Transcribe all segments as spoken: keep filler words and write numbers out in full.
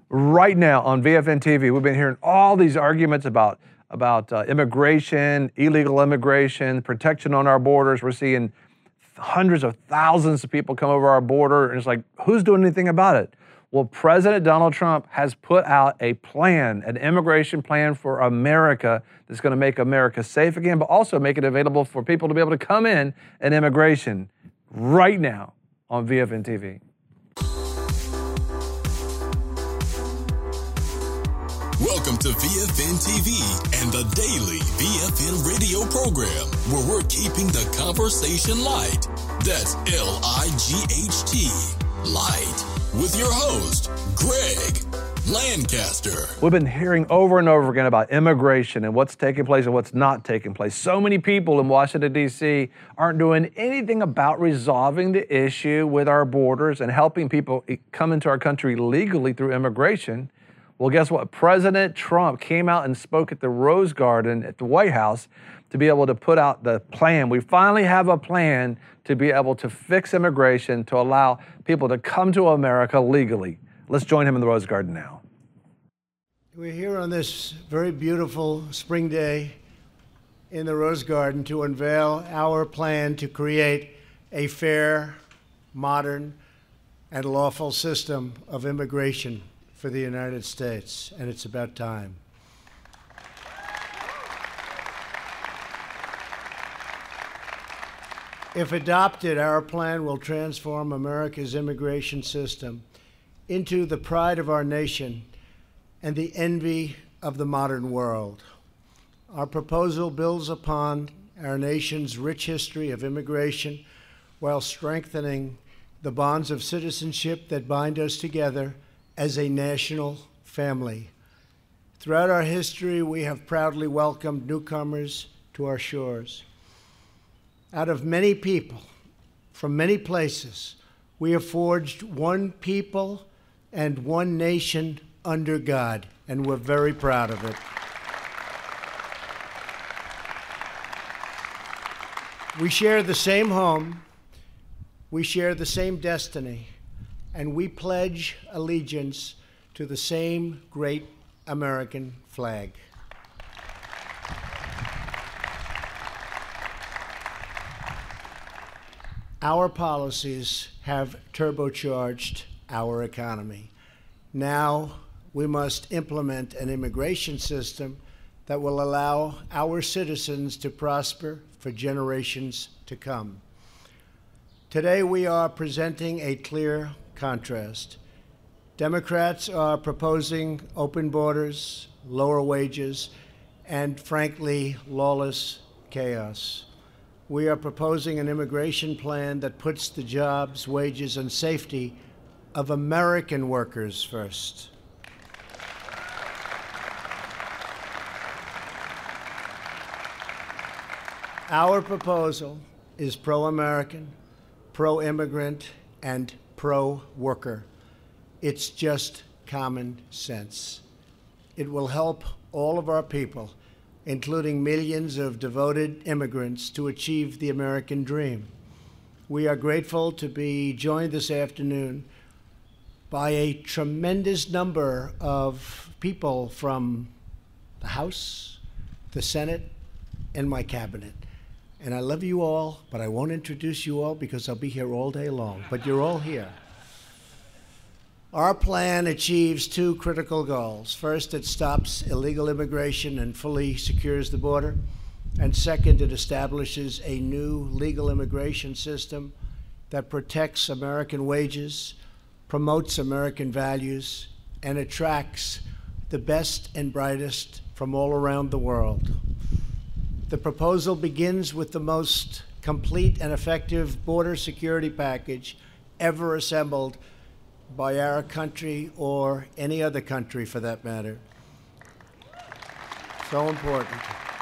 right now on V F N T V. We've been hearing all these arguments about, about uh, immigration, illegal immigration, protection on our borders. We're seeing hundreds of thousands of people come over our border, and it's like, who's doing anything about it? Well, President Donald Trump has put out a plan, an immigration plan for America that's going to make America safe again, but also make it available for people to be able to come in and immigration right now on V F N T V. Welcome to V F N T V and the daily V F N radio program, where we're keeping the conversation light. That's L I G H T, light, with your host, Greg Lancaster. We've been hearing over and over again about immigration and what's taking place and what's not taking place. So many people in Washington, D C aren't doing anything about resolving the issue with our borders and helping people come into our country legally through immigration. Well, guess what? President Trump came out and spoke at the Rose Garden at the White House to be able to put out the plan. We finally have a plan to be able to fix immigration, to allow people to come to America legally. Let's join him in the Rose Garden now. We're here on this very beautiful spring day in the Rose Garden to unveil our plan to create a fair, modern, and lawful system of immigration for the United States, and it's about time. If adopted, our plan will transform America's immigration system into the pride of our nation and the envy of the modern world. Our proposal builds upon our nation's rich history of immigration while strengthening the bonds of citizenship that bind us together as a national family. Throughout our history, we have proudly welcomed newcomers to our shores. Out of many people, from many places, we have forged one people and one nation under God, and we're very proud of it. We share the same home, we share the same destiny, and we pledge allegiance to the same great American flag. Our policies have turbocharged our economy. Now we must implement an immigration system that will allow our citizens to prosper for generations to come. Today we are presenting a clear contrast. Democrats are proposing open borders, lower wages, and frankly, lawless chaos. We are proposing an immigration plan that puts the jobs, wages, and safety of American workers first. Our proposal is pro-American, pro-immigrant, and pro-worker. It's just common sense. It will help all of our people, including millions of devoted immigrants, to achieve the American dream. We are grateful to be joined this afternoon by a tremendous number of people from the House, the Senate, and my cabinet. And I love you all, but I won't introduce you all because I'll be here all day long, but you're all here. Our plan achieves two critical goals. First, it stops illegal immigration and fully secures the border. And second, it establishes a new legal immigration system that protects American wages, promotes American values, and attracts the best and brightest from all around the world. The proposal begins with the most complete and effective border security package ever assembled by our country or any other country for that matter. So important.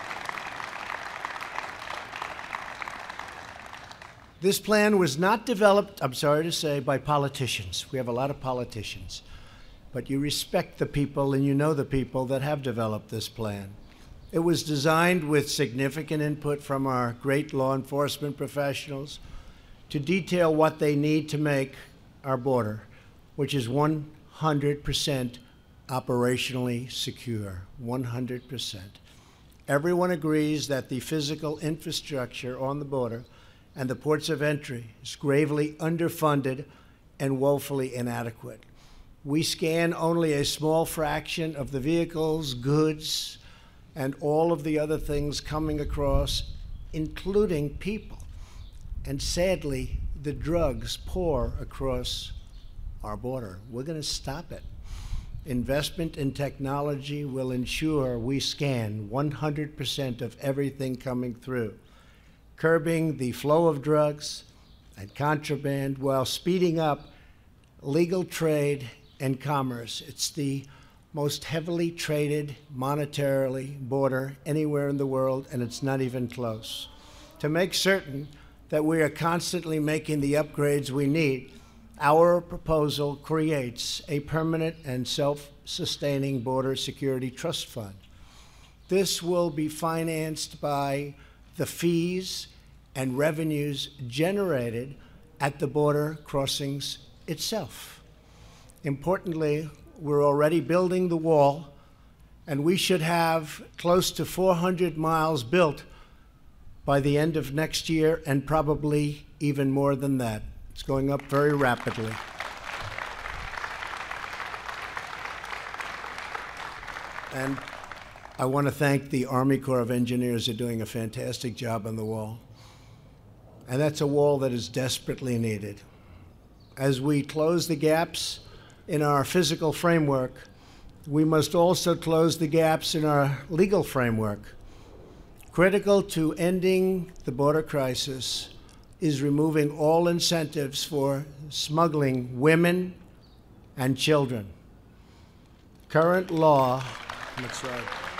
This plan was not developed, I'm sorry to say, by politicians. We have a lot of politicians. But you respect the people and you know the people that have developed this plan. It was designed with significant input from our great law enforcement professionals to detail what they need to make our border, which is one hundred percent operationally secure, one hundred percent. Everyone agrees that the physical infrastructure on the border and the ports of entry is gravely underfunded and woefully inadequate. We scan only a small fraction of the vehicles, goods, and all of the other things coming across, including people. And sadly, the drugs pour across our border. We're going to stop it. Investment in technology will ensure we scan one hundred percent of everything coming through, curbing the flow of drugs and contraband while speeding up legal trade and commerce. It's the most heavily traded monetarily border anywhere in the world, and it's not even close. To make certain that we are constantly making the upgrades we need, our proposal creates a permanent and self-sustaining border security trust fund. This will be financed by the fees and revenues generated at the border crossings itself. Importantly, we're already building the wall, and we should have close to four hundred miles built by the end of next year, and probably even more than that. It's going up very rapidly. And I want to thank the Army Corps of Engineers. They're doing a fantastic job on the wall. And that's a wall that is desperately needed. As we close the gaps in our physical framework, we must also close the gaps in our legal framework. Critical to ending the border crisis is removing all incentives for smuggling women and children. Current law, that's right.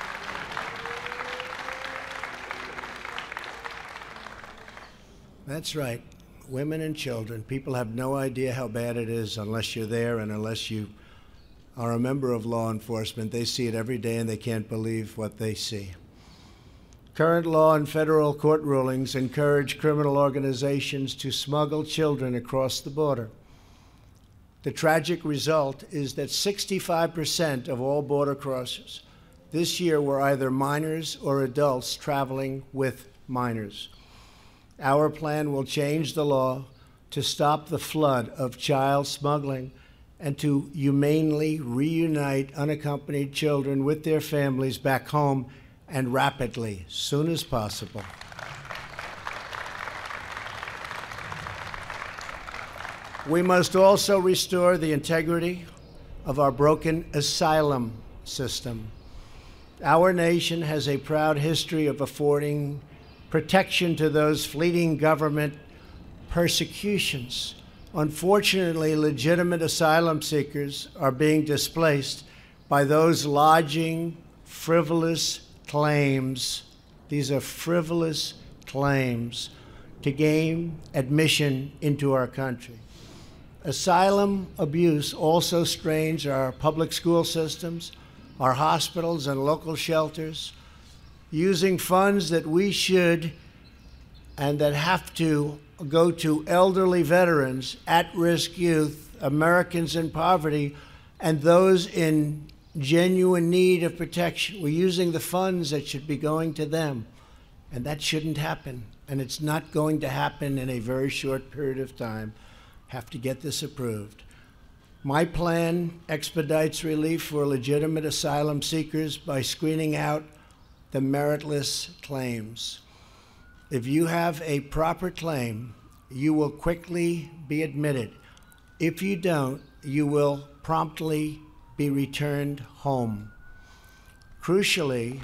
That's right, women and children. People have no idea how bad it is unless you're there and unless you are a member of law enforcement. They see it every day and they can't believe what they see. Current law and federal court rulings encourage criminal organizations to smuggle children across the border. The tragic result is that sixty-five percent of all border crossers this year were either minors or adults traveling with minors. Our plan will change the law to stop the flood of child smuggling and to humanely reunite unaccompanied children with their families back home, and rapidly, soon as possible. We must also restore the integrity of our broken asylum system. Our nation has a proud history of affording protection to those fleeing government persecutions. Unfortunately, legitimate asylum seekers are being displaced by those lodging frivolous claims. These are frivolous claims to gain admission into our country. Asylum abuse also strains our public school systems, our hospitals and local shelters, using funds that we should and that have to go to elderly veterans, at-risk youth, Americans in poverty, and those in genuine need of protection. We're using the funds that should be going to them, and that shouldn't happen. And it's not going to happen in a very short period of time. Have to get this approved. My plan expedites relief for legitimate asylum seekers by screening out the meritless claims. If you have a proper claim, you will quickly be admitted. If you don't, you will promptly be returned home. Crucially,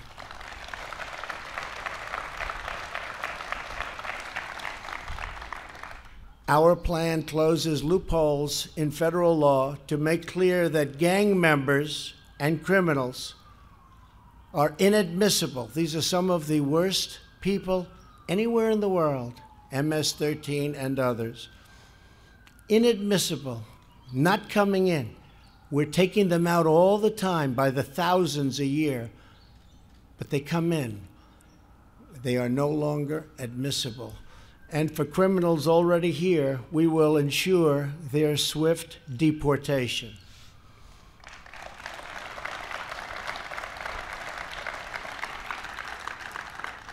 our plan closes loopholes in federal law to make clear that gang members and criminals are inadmissible. These are some of the worst people anywhere in the world, M S thirteen and others. Inadmissible, not coming in. We're taking them out all the time by the thousands a year, but they come in. They are no longer admissible. And for criminals already here, we will ensure their swift deportation.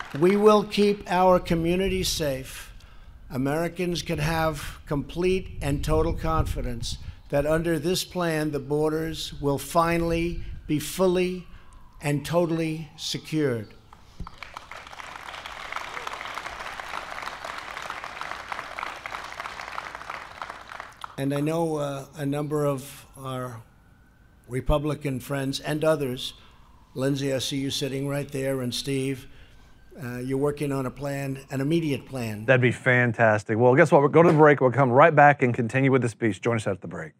We will keep our communities safe. Americans can have complete and total confidence that under this plan, the borders will finally be fully and totally secured. And I know uh, a number of our Republican friends and others, Lindsey, I see you sitting right there, and Steve, uh, you're working on a plan, an immediate plan. That'd be fantastic. Well, guess what? We'll go to the break. We'll come right back and continue with the speech. Join us at the break.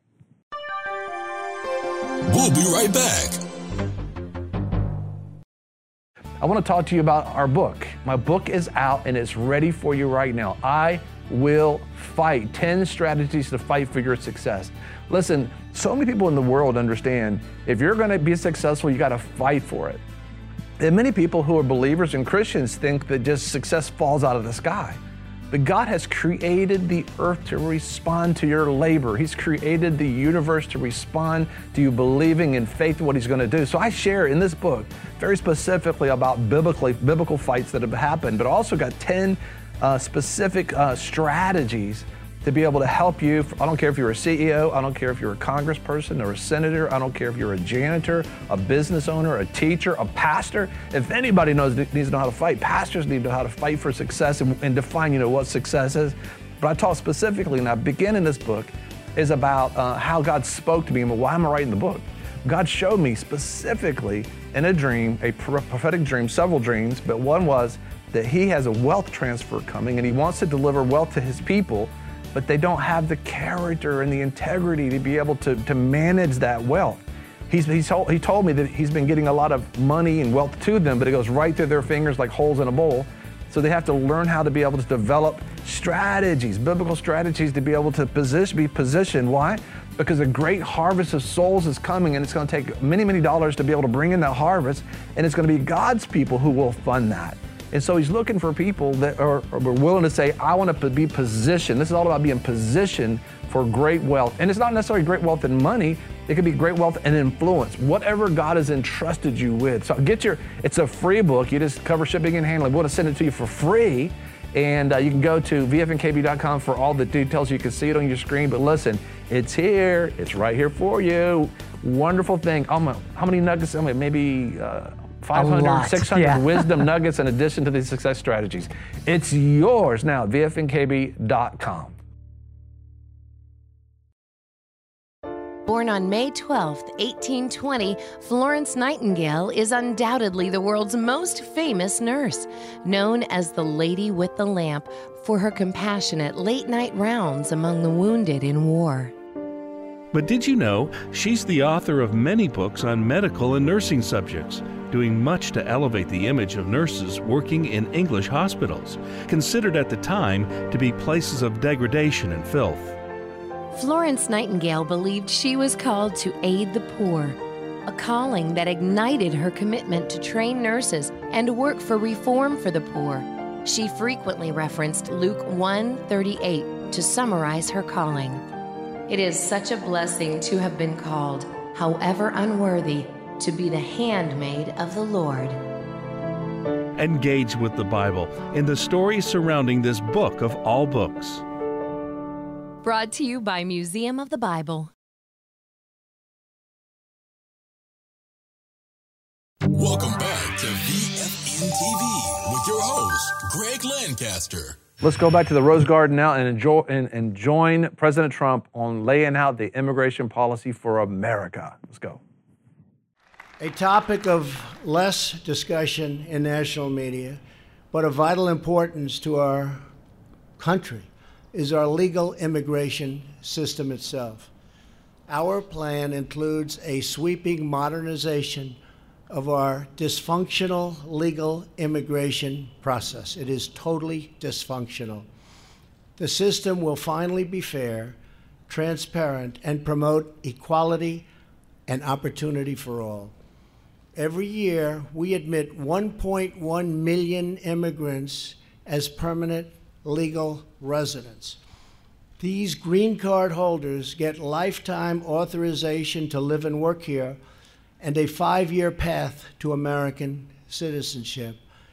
We'll be right back. I want to talk to you about our book. My book is out and it's ready for you right now. I Will Fight. ten strategies to fight for your success. Listen, so many people in the world understand if you're going to be successful, you got to fight for it. And many people who are believers and Christians think that just success falls out of the sky. But God has created the earth to respond to your labor. He's created the universe to respond to you believing in faith in what He's going to do. So I share in this book very specifically about biblically, biblical fights that have happened, but also got ten uh, specific uh, strategies to be able to help you. I don't care if you're a C E O, I don't care if you're a congressperson or a senator, I don't care if you're a janitor, a business owner, a teacher, a pastor. If anybody knows needs to know how to fight, pastors need to know how to fight for success and, and define, you know, what success is. But I talk specifically, and I begin in this book, is about uh, how God spoke to me and why am I writing the book. God showed me specifically in a dream, a prophetic dream, several dreams, but one was that He has a wealth transfer coming and He wants to deliver wealth to His people, but they don't have the character and the integrity to be able to, to manage that wealth. He's, he's told, he told me that he's been getting a lot of money and wealth to them, but it goes right through their fingers like holes in a bowl. So they have to learn how to be able to develop strategies, biblical strategies to be able to position, be positioned. Why? Because a great harvest of souls is coming, and it's going to take many, many dollars to be able to bring in that harvest, and it's going to be God's people who will fund that. And so He's looking for people that are, are willing to say, I want to be positioned. This is all about being positioned for great wealth. And it's not necessarily great wealth in money. It could be great wealth and influence, whatever God has entrusted you with. So get your, it's a free book. You just cover shipping and handling. We want to send it to you for free. And uh, you can go to V F N K B dot com for all the details. You can see it on your screen. But listen, it's here. It's right here for you. Wonderful thing. Oh my, how many nuggets? I mean, maybe uh, five hundred, six hundred yeah. wisdom nuggets in addition to these success strategies. It's yours now, V F N K B dot com. Born on May twelfth, eighteen twenty, Florence Nightingale is undoubtedly the world's most famous nurse, known as the Lady with the Lamp for her compassionate late-night rounds among the wounded in war. But did you know she's the author of many books on medical and nursing subjects, doing much to elevate the image of nurses working in English hospitals, considered at the time to be places of degradation and filth. Florence Nightingale believed she was called to aid the poor, a calling that ignited her commitment to train nurses and work for reform for the poor. She frequently referenced Luke one thirty-eight to summarize her calling. It is such a blessing to have been called, however unworthy, to be the handmaid of the Lord. Engage with the Bible in the stories surrounding this book of all books. Brought to you by Museum of the Bible. Welcome back to V F N T V with your host, Greg Lancaster. Let's go back to the Rose Garden now and, enjoy, and, and join President Trump on laying out the immigration policy for America. Let's go. A topic of less discussion in national media, but of vital importance to our country, is our legal immigration system itself. Our plan includes a sweeping modernization of our dysfunctional legal immigration process. It is totally dysfunctional. The system will finally be fair, transparent, and promote equality and opportunity for all. Every year, we admit one point one million immigrants as permanent legal residents. These green card holders get lifetime authorization to live and work here and a five-year path to American citizenship.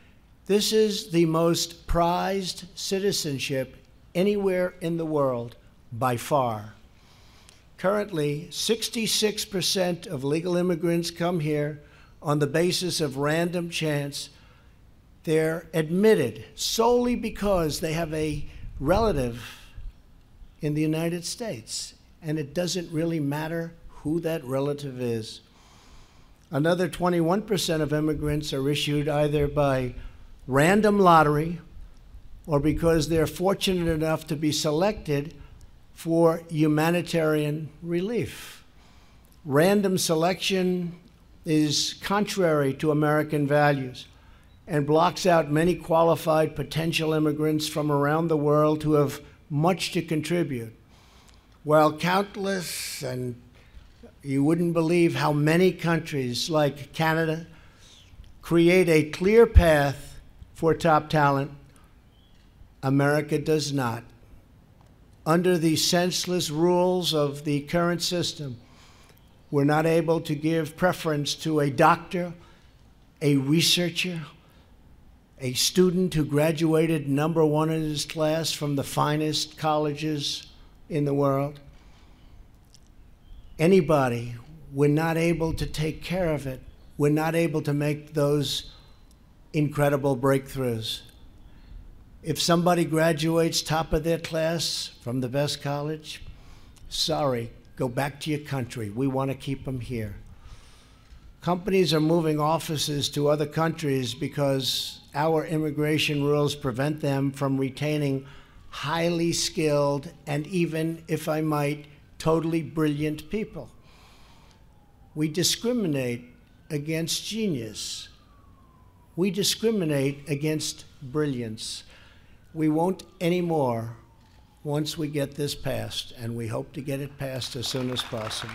This is the most prized citizenship anywhere in the world by far. Currently, sixty-six percent of legal immigrants come here on the basis of random chance. They're admitted solely because they have a relative in the United States, and it doesn't really matter who that relative is. Another twenty-one percent of immigrants are issued either by random lottery or because they're fortunate enough to be selected for humanitarian relief. Random selection is contrary to American values and blocks out many qualified potential immigrants from around the world who have much to contribute. While countless, and you wouldn't believe how many countries like Canada create a clear path for top talent, America does not. Under the senseless rules of the current system, we're not able to give preference to a doctor, a researcher, a student who graduated number one in his class from the finest colleges in the world. Anybody, we're not able to take care of it. We're not able to make those incredible breakthroughs. If somebody graduates top of their class from the best college, sorry, go back to your country. We want to keep them here. Companies are moving offices to other countries because our immigration rules prevent them from retaining highly skilled and even, if I might, totally brilliant people. We discriminate against genius. We discriminate against brilliance. We won't anymore once we get this passed, and we hope to get it passed as soon as possible.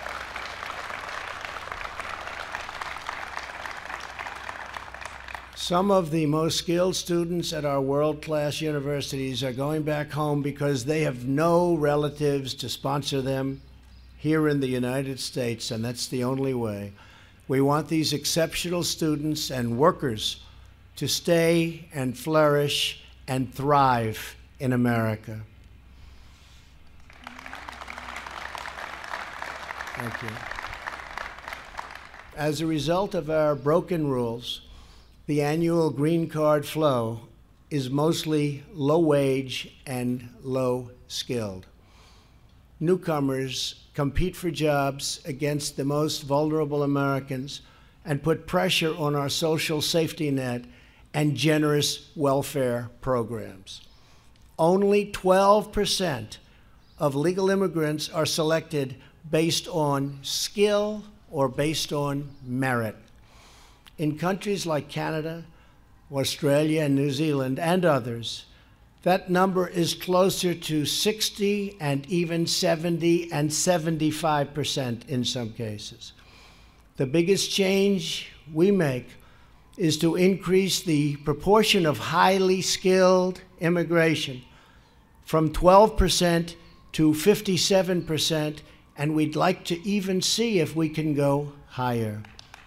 Some of the most skilled students at our world-class universities are going back home because they have no relatives to sponsor them here in the United States, and that's the only way. We want these exceptional students and workers to stay and flourish and thrive in America. Thank you. As a result of our broken rules, the annual green card flow is mostly low-wage and low-skilled. Newcomers compete for jobs against the most vulnerable Americans and put pressure on our social safety net and generous welfare programs. Only twelve percent of legal immigrants are selected based on skill or based on merit. In countries like Canada, Australia, and New Zealand, and others, that number is closer to sixty and even seventy and seventy-five percent in some cases. The biggest change we make is to increase the proportion of highly skilled immigration from twelve percent to fifty-seven percent, and we'd like to even see if we can go higher.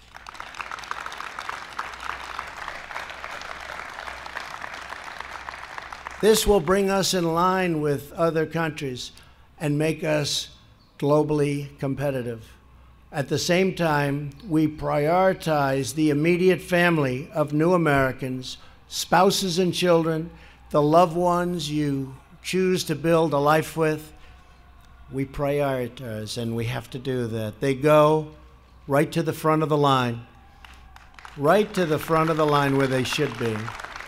This will bring us in line with other countries and make us globally competitive. At the same time, we prioritize the immediate family of new Americans, spouses and children, the loved ones you choose to build a life with. We prioritize, and we have to do that. They go right to the front of the line, right to the front of the line where they should be.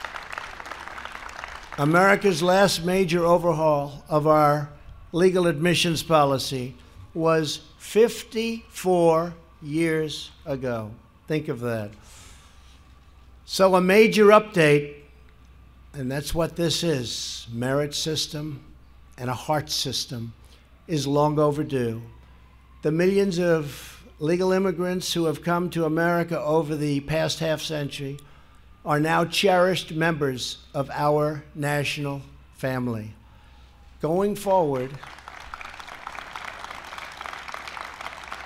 America's last major overhaul of our legal admissions policy was fifty-four years ago. Think of that. So a major update, and that's what this is, merit system and a heart system, is long overdue. The millions of legal immigrants who have come to America over the past half century are now cherished members of our national family. Going forward,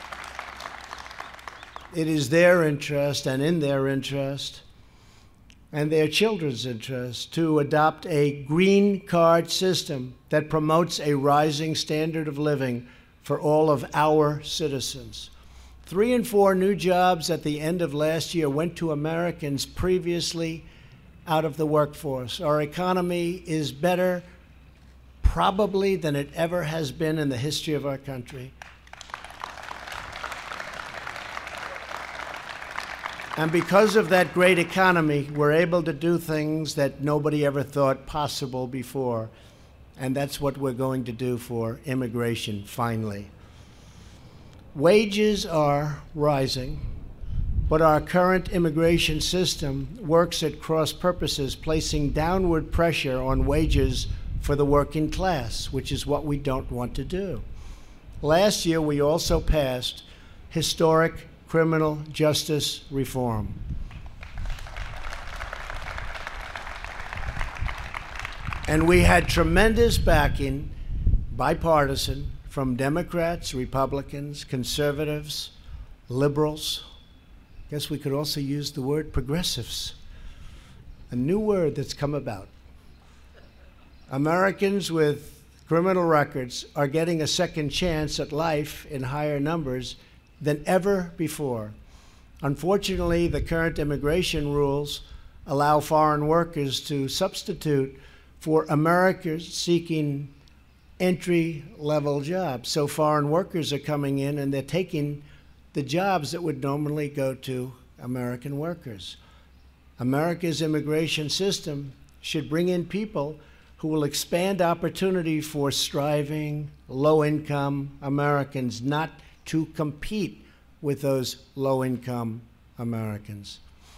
it is their interest and in their interest and their children's interests to adopt a green card system that promotes a rising standard of living for all of our citizens. Three in four new jobs at the end of last year went to Americans previously out of the workforce. Our economy is better probably than it ever has been in the history of our country. And because of that great economy, we're able to do things that nobody ever thought possible before. And that's what we're going to do for immigration, finally. Wages are rising, but our current immigration system works at cross purposes, placing downward pressure on wages for the working class, which is what we don't want to do. Last year, we also passed historic criminal justice reform. And we had tremendous backing, bipartisan, from Democrats, Republicans, conservatives, liberals. I guess we could also use the word progressives, a new word that's come about. Americans with criminal records are getting a second chance at life in higher numbers than ever before. Unfortunately, the current immigration rules allow foreign workers to substitute for Americans seeking entry-level jobs. So foreign workers are coming in and they're taking the jobs that would normally go to American workers. America's immigration system should bring in people who will expand opportunity for striving, low-income Americans, not to compete with those low-income Americans.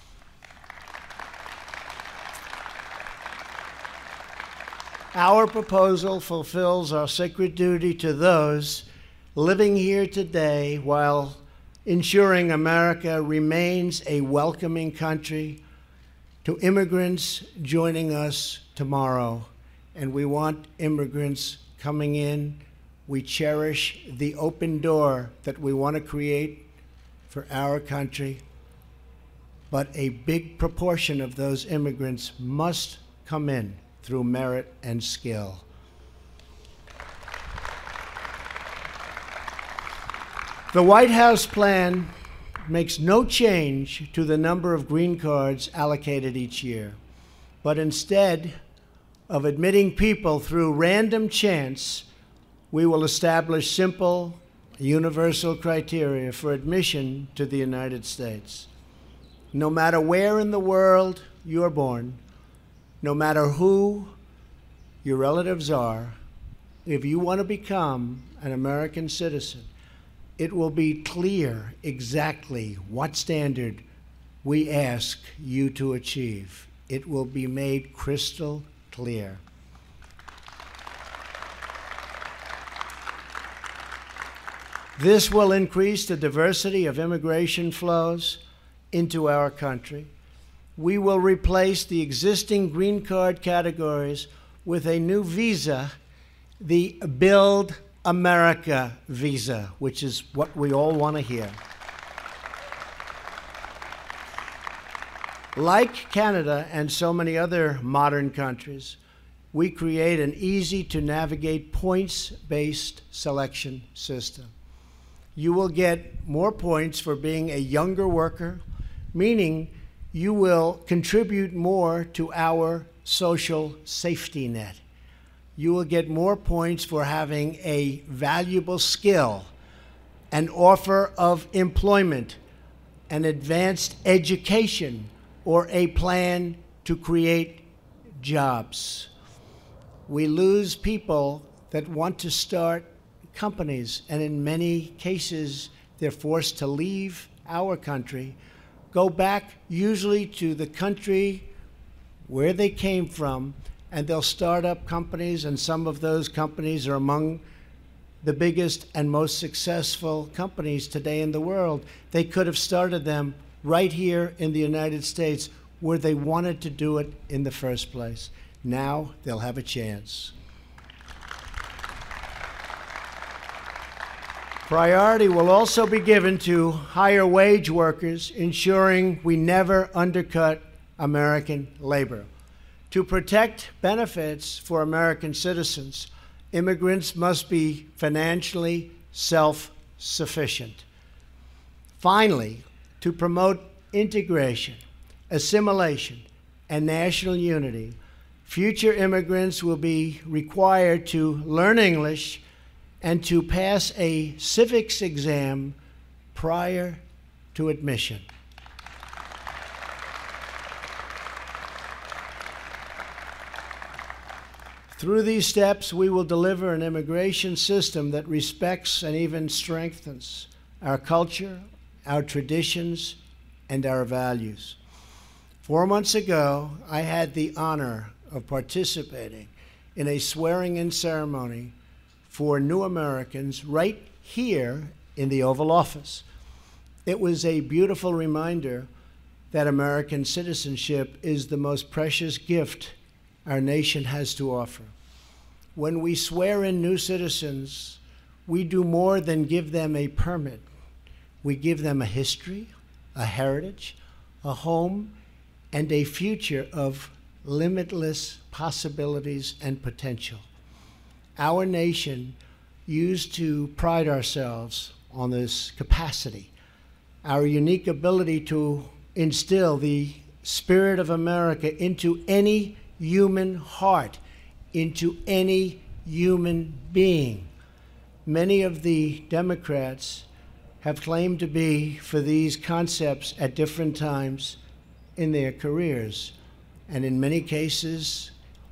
Our proposal fulfills our sacred duty to those living here today while ensuring America remains a welcoming country to immigrants joining us tomorrow. And we want immigrants coming in. We cherish the open door that we want to create for our country. But a big proportion of those immigrants must come in through merit and skill. The White House plan makes no change to the number of green cards allocated each year, but instead of admitting people through random chance, we will establish simple, universal criteria for admission to the United States. No matter where in the world you're born, no matter who your relatives are, if you want to become an American citizen, it will be clear exactly what standard we ask you to achieve. It will be made crystal clear. This will increase the diversity of immigration flows into our country. We will replace the existing green card categories with a new visa, the Build America visa, which is what we all want to hear. Like Canada and so many other modern countries, we create an easy-to-navigate points-based selection system. You will get more points for being a younger worker, meaning you will contribute more to our social safety net. You will get more points for having a valuable skill, an offer of employment, an advanced education, or a plan to create jobs. We lose people that want to start companies, and in many cases, they're forced to leave our country, go back usually to the country where they came from, and they'll start up companies, and some of those companies are among the biggest and most successful companies today in the world. They could have started them right here in the United States where they wanted to do it in the first place. Now they'll have a chance. Priority will also be given to higher wage workers, ensuring we never undercut American labor. To protect benefits for American citizens, immigrants must be financially self-sufficient. Finally, to promote integration, assimilation, and national unity, future immigrants will be required to learn English and to pass a civics exam prior to admission. Through these steps, we will deliver an immigration system that respects and even strengthens our culture, our traditions, and our values. Four months ago, I had the honor of participating in a swearing-in ceremony for new Americans right here in the Oval Office. It was a beautiful reminder that American citizenship is the most precious gift our nation has to offer. When we swear in new citizens, we do more than give them a permit. We give them a history, a heritage, a home, and a future of limitless possibilities and potential. Our nation used to pride ourselves on this capacity, our unique ability to instill the spirit of America into any human heart, into any human being. Many of the Democrats have claimed to be for these concepts at different times in their careers, and in many cases,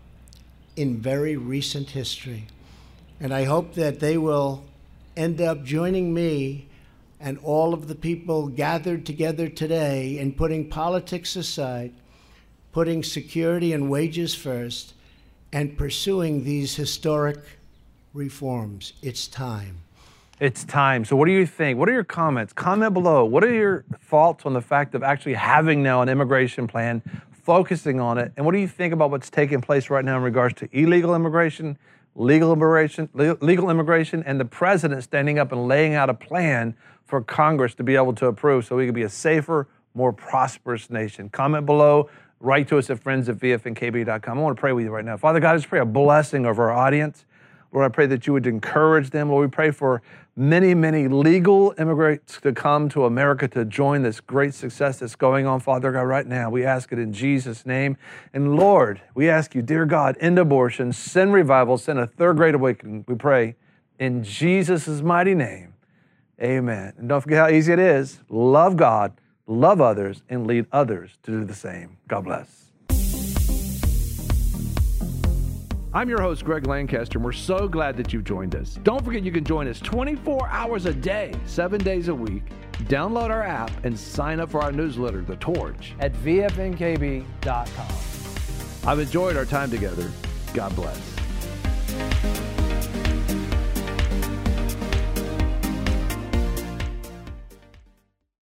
in very recent history. And I hope that they will end up joining me and all of the people gathered together today in putting politics aside, putting security and wages first, and pursuing these historic reforms. It's time. It's time. So what do you think? What are your comments? Comment below. What are your thoughts on the fact of actually having now an immigration plan, focusing on it? And what do you think about what's taking place right now in regards to illegal immigration, legal immigration, legal immigration, and the president standing up and laying out a plan for Congress to be able to approve so we can be a safer, more prosperous nation? Comment below. Write to us at friends at V F N K B dot com. I want to pray with you right now. Father God, I just pray a blessing over our audience. Lord, I pray that you would encourage them. Lord, we pray for many, many legal immigrants to come to America to join this great success that's going on, Father God, right now. We ask it in Jesus' name. And Lord, we ask you, dear God, end abortion, send revival, send a third great awakening. We pray in Jesus' mighty name. Amen. And don't forget how easy it is. Love God, love others, and lead others to do the same. God bless. I'm your host, Greg Lancaster, and we're so glad that you've joined us. Don't forget you can join us twenty-four hours a day, seven days a week. Download our app and sign up for our newsletter, The Torch, at V F N K B dot com. I've enjoyed our time together. God bless.